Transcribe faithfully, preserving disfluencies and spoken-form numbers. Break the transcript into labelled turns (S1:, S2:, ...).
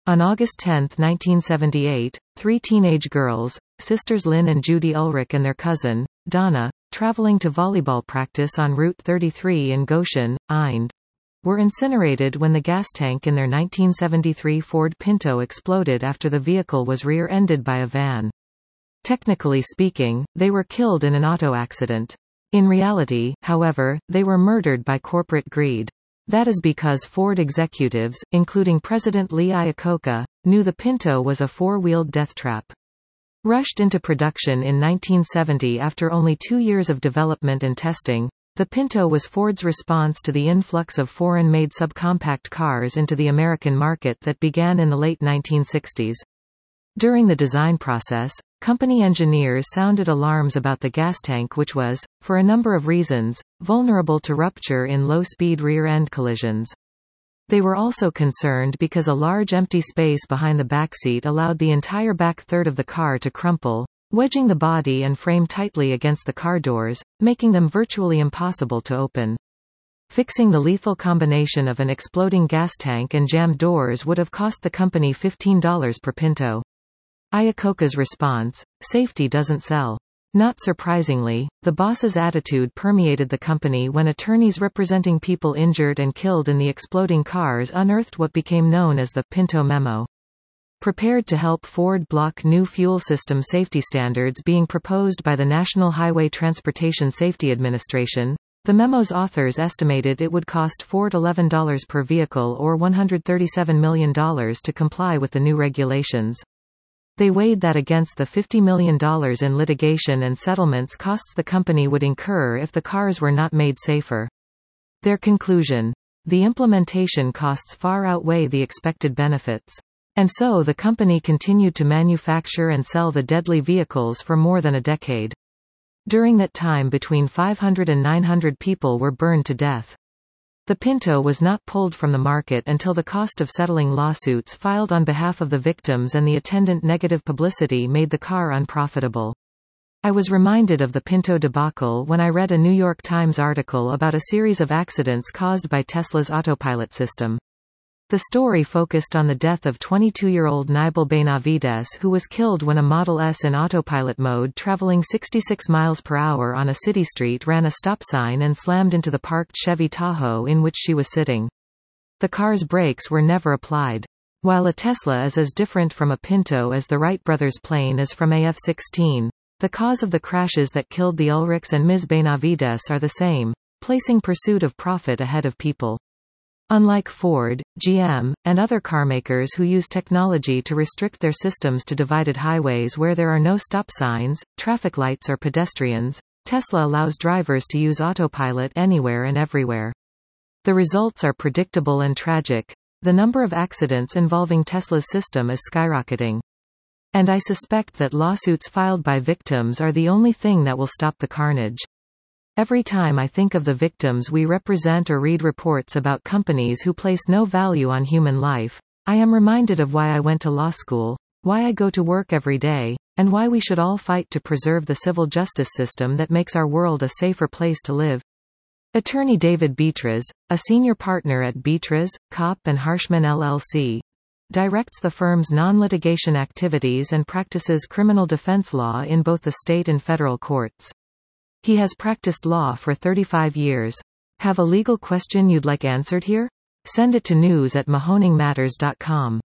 S1: On August tenth nineteen seventy-eight, three teenage girls, sisters Lynn and Judy Ulrich and their cousin, Donna, traveling to volleyball practice on Route thirty-three in Goshen, Ind. were incinerated when the gas tank in their nineteen seventy-three Ford Pinto exploded after the vehicle was rear-ended by a van. Technically speaking, they were killed in an auto accident. In reality, however, they were murdered by corporate greed. That is because Ford executives, including President Lee Iacocca, knew the Pinto was a four-wheeled death trap. Rushed into production in nineteen seventy after only two years of development and testing, the Pinto was Ford's response to the influx of foreign-made subcompact cars into the American market that began in the late nineteen sixties. During the design process, company engineers sounded alarms about the gas tank, which was, for a number of reasons, vulnerable to rupture in low-speed rear-end collisions. They were also concerned because a large empty space behind the backseat allowed the entire back third of the car to crumple, wedging the body and frame tightly against the car doors, making them virtually impossible to open. Fixing the lethal combination of an exploding gas tank and jammed doors would have cost the company fifteen dollars per Pinto. Iacocca's response: safety doesn't sell. Not surprisingly, the boss's attitude permeated the company when attorneys representing people injured and killed in the exploding cars unearthed what became known as the Pinto Memo. Prepared to help Ford block new fuel system safety standards being proposed by the National Highway Transportation Safety Administration, the memo's authors estimated it would cost Ford eleven dollars per vehicle or one hundred thirty-seven million dollars to comply with the new regulations. They weighed that against the fifty million dollars in litigation and settlements costs the company would incur if the cars were not made safer. Their conclusion: the implementation costs far outweigh the expected benefits. And so the company continued to manufacture and sell the deadly vehicles for more than a decade. During that time, between five hundred and nine hundred people were burned to death. The Pinto was not pulled from the market until the cost of settling lawsuits filed on behalf of the victims and the attendant negative publicity made the car unprofitable. I was reminded of the Pinto debacle when I read a New York Times article about a series of accidents caused by Tesla's autopilot system. The story focused on the death of twenty-two-year-old Nibal Benavides, who was killed when a Model S in autopilot mode traveling sixty-six miles per hour on a city street ran a stop sign and slammed into the parked Chevy Tahoe in which she was sitting. The car's brakes were never applied. While a Tesla is as different from a Pinto as the Wright brothers' plane is from a F sixteen, the cause of the crashes that killed the Ulrichs and Miz Benavides are the same, placing pursuit of profit ahead of people. Unlike Ford, G M, and other carmakers who use technology to restrict their systems to divided highways where there are no stop signs, traffic lights or pedestrians, Tesla allows drivers to use autopilot anywhere and everywhere. The results are predictable and tragic. The number of accidents involving Tesla's system is skyrocketing. And I suspect that lawsuits filed by victims are the only thing that will stop the carnage. Every time I think of the victims we represent or read reports about companies who place no value on human life, I am reminded of why I went to law school, why I go to work every day, and why we should all fight to preserve the civil justice system that makes our world a safer place to live. Attorney David Beatriz, a senior partner at Beatriz, Kopp and Harshman L L C, directs the firm's non-litigation activities and practices criminal defense law in both the state and federal courts. He has practiced law for thirty-five years. Have a legal question you'd like answered here? Send it to news at mahoning matters dot com.